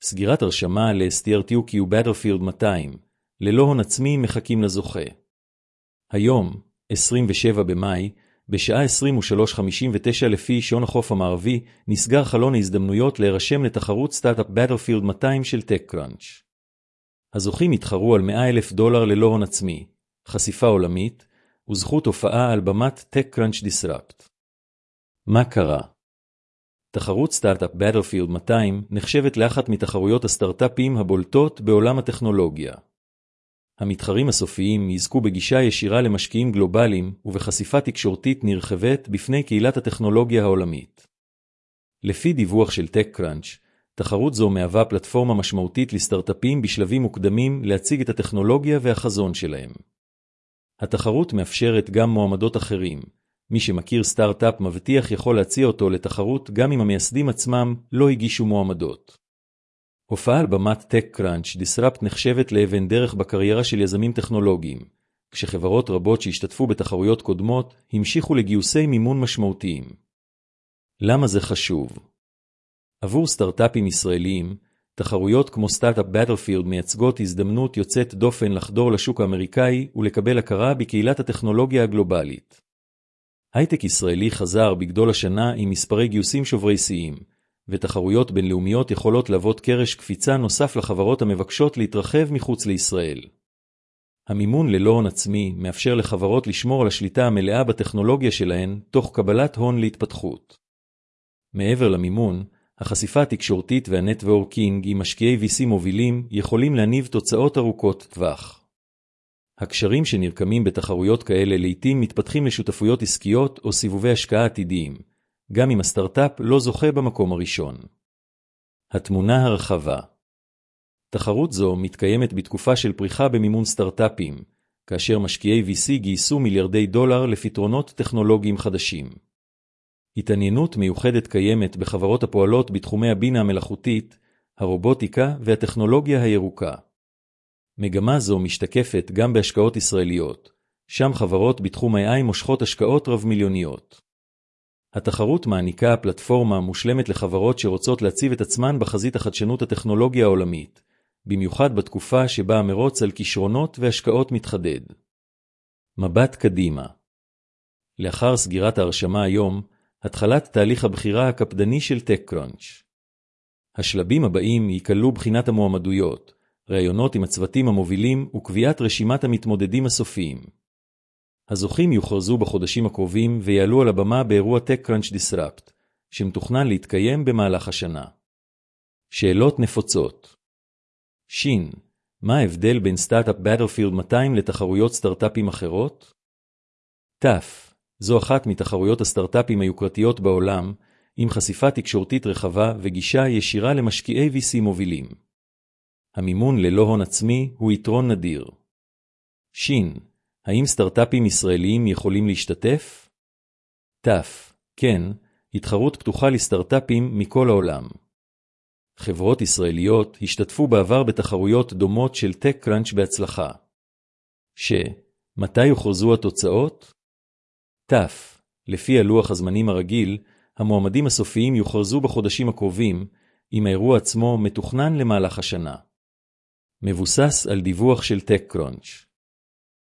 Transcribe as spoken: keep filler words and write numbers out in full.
סגירת הרשמה ל-אס טי אר טי קיו Battlefield מאתיים, ללא הון עצמי מחכים לזוכה. היום, עשרים ושבעה במאי, בשעה עשרים ושלוש חמישים ותשע לפי שעון החוף המערבי, נסגר חלון ההזדמנויות להירשם לתחרות סטארט-אפ Battlefield מאתיים של TechCrunch. הזוכים התחרו על מאה אלף דולר ללא הון עצמי, חשיפה עולמית, וזכות הופעה על במת TechCrunch Disrupt. מה קרה? תחרות סטארט-אפ Battlefield מאתיים נחשבת לאחת מתחרויות הסטארט-אפים הבולטות בעולם הטכנולוגיה. המתחרים הסופיים יזכו בגישה ישירה למשקיעים גלובליים ובחשיפה תקשורתית נרחבת בפני קהילת הטכנולוגיה העולמית. לפי דיווח של TechCrunch, תחרות זו מהווה פלטפורמה משמעותית לסטארט-אפים בשלבים מוקדמים להציג את הטכנולוגיה והחזון שלהם. התחרות מאפשרת גם מועמדות אחרים. מי שמכיר סטארט-אפ מבטיח יכול להציע אותו לתחרות גם אם המייסדים עצמם לא הגישו מועמדות. הופעה על במת TechCrunch Disrupt נחשבת לאבן דרך בקריירה של יזמים טכנולוגיים, כשחברות רבות שהשתתפו בתחרויות קודמות המשיכו לגיוסי מימון משמעותיים. למה זה חשוב? עבור סטארט-אפים ישראליים, תחרויות כמו סטארט-אפ Battlefield מייצגות הזדמנות יוצאת דופן לחדור לשוק האמריקאי ולקבל הכרה בקהילת הטכנולוגיה הגלובלית. הייטק ישראלי חזר בגדול השנה עם מספרי גיוסים שוברי שיאים, ותחרויות בינלאומיות יכולות להוות קרש קפיצה נוסף לחברות המבקשות להתרחב מחוץ לישראל. המימון ללא הון עצמי מאפשר לחברות לשמור על השליטה המלאה בטכנולוגיה שלהן תוך קבלת הון להתפתחות. מעבר למימון, החשיפה התקשורתית והנטוורקינג עם משקיעי וי סי מובילים יכולים להניב תוצאות ארוכות טווח. הקשרים שנרקמים בתחרויות כאלה לעתים מתפתחים לשותפויות עסקיות או סיבובי השקעה עתידיים, גם אם הסטארט-אפ לא זוכה במקום הראשון. התמונה הרחבה. תחרות זו מתקיימת בתקופה של פריחה במימון סטארט-אפים, כאשר משקיעי וי סי גייסו מיליארדי דולר לפתרונות טכנולוגיים חדשים. התעניינות מיוחדת קיימת בחברות הפועלות בתחומי הבינה המלאכותית, הרובוטיקה והטכנולוגיה הירוקה. מגמה זו משתקפת גם בהשקעות ישראליות, שם חברות בתחום ה-איי איי מושכות השקעות רב מיליוניות. התחרות מעניקה פלטפורמה מושלמת לחברות שרוצות להציב את עצמן בחזית החדשנות הטכנולוגיה העולמית, במיוחד בתקופה שבה המרוץ על כישרונות והשקעות מתחדד. מבט קדימה. לאחר סגירת ההרשמה היום, התחלת תהליך הבחירה הקפדני של TechCrunch. השלבים הבאים יקלו בחינת המועמדויות, ראיונות עם הצוותים המובילים וקביעת רשימת המתמודדים הסופיים. הזוכים יוכרזו בחודשים הקרובים ויעלו על הבמה באירוע TechCrunch Disrupt, שמתוכנן להתקיים במהלך השנה. שאלות נפוצות. שין, מה ההבדל בין סטארט-אפ Battlefield מאתיים לתחרויות סטארט-אפים אחרות? תף, זו אחת מתחרויות הסטארט-אפים היוקרתיות בעולם, עם חשיפה תקשורתית רחבה וגישה ישירה למשקיעי וי סי מובילים. המימון ללא הון עצמי הוא יתרון נדיר. שין, האם סטארט-אפים ישראליים יכולים להשתתף? תף, כן, התחרות פתוחה לסטארט-אפים מכל העולם. חברות ישראליות השתתפו בעבר בתחרויות דומות של TechCrunch בהצלחה. ש, מתי יוכרזו התוצאות? תף, לפי הלוח הזמנים הרגיל, המועמדים הסופיים יוכרזו בחודשים הקרובים, אם האירוע עצמו מתוכנן למהלך השנה. מבוסס על דיווח של TechCrunch.